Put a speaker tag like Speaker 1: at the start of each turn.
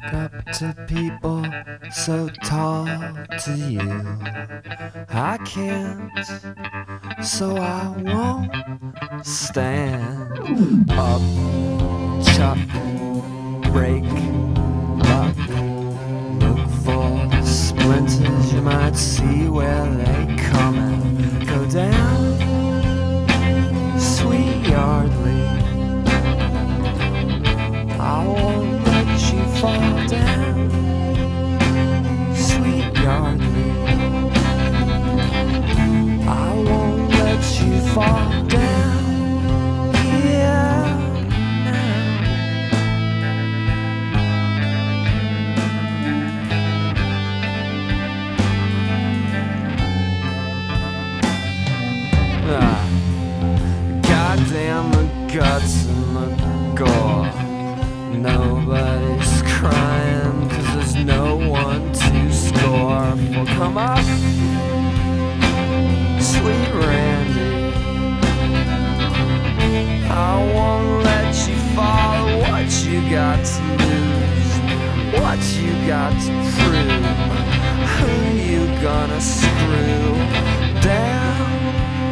Speaker 1: up to people so tall to you. I can't, so I won't stand up, chuck, break up, look for splinters. You might see where they come and go down. Sweet Yardley, I won't let you fall down. Sweet Yardley, I won't let you fall down. Here now. Goddamn the guts and the gore. Nobody's crying 'cause there's no one to score for. Come up, sweet Randy, I won't let you fall. What you got to lose? What you got to prove? Who you gonna screw down?